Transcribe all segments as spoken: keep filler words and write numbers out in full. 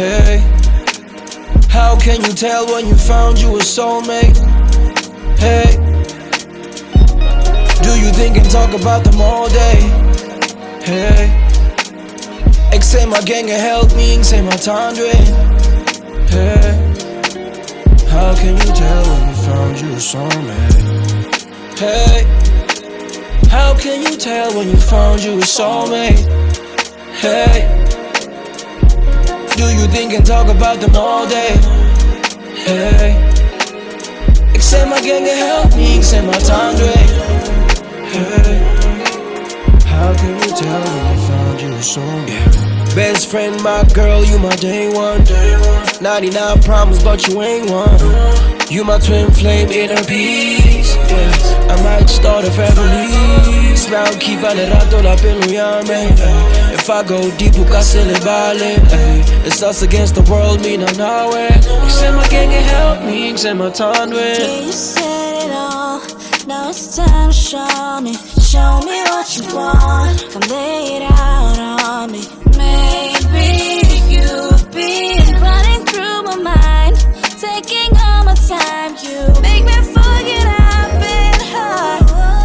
Hey, how can you tell when you found you a soulmate? Hey, do you think and talk about them all day? Hey, eksema gänge help me, eksema tandre. Hey, how can you tell when you found you a soulmate? Hey, how can you tell when you found you a soulmate? Hey, do you think and talk about them all day? Hey, eksema gänge help me, eksema tandre. Hey, how can you tell when you found you a soulmate? Best friend, my girl, you my day one. ninety-nine problems, but you ain't one. You my twin flame, inner peace. Yeah, I might start a family. Smile, keep on it, I thought I've been with. If I go deep, you can still vale. It's us against the world, me not nowhere. Eksema gänge help me, eksema tandre. Yeah, you said it all. Now it's time to show me. Show me what you want. Come lay it out on me. Maybe you've been running through my mind, taking all my time. You make me forget I've been hurt.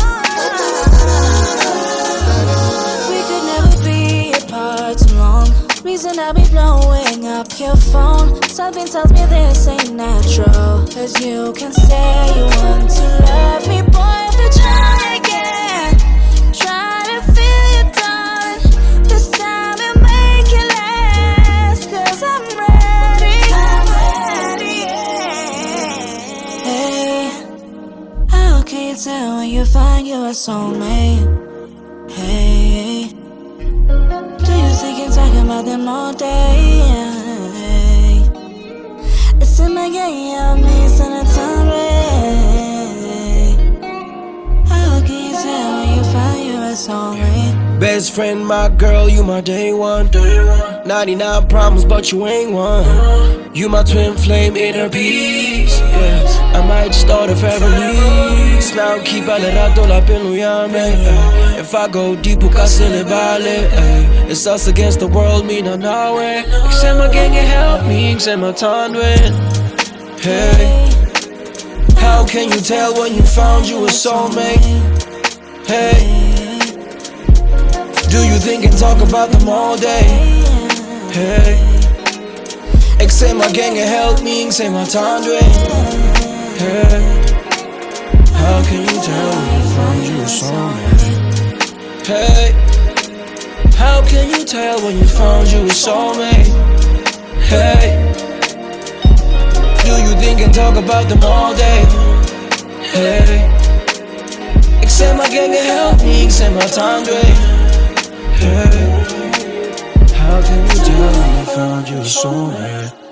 We could never be apart too long. Reason I be blowing up your phone. Something tells me this ain't natural. Cause you can say you want to love me, boy, if you try again. Try to feel you, darling. This time you make it last. Cause I'm ready. I'm ready, yeah. Hey, how can you tell when you find you a soulmate? Hey, do you think you're talking about them all day? It's in my game, I'm missing a time. How can you tell when you find you a soulmate? Best friend, my girl, you my day one. ninety-nine problems, but you ain't one. You my twin flame, inner peace. Yeah, I might start a family. Smile, keep on it, I thought I've been with. If I go deep, you can still vale. It's us against the world, me not nowhere. Eksema gänge help me, eksema tandre. Hey, how can you tell when you found you a soulmate? Hey, do you think and talk about them all day? Hey, eksema gänge help me, eksema tandre. Hey, how can you tell when you found you a soulmate? Hey, how can you tell when you found you a soulmate? Hey, do you think and talk about them all day? Hey, eksema gänge help me, eksema tandre. Hey, how can you tell when you found you a soulmate?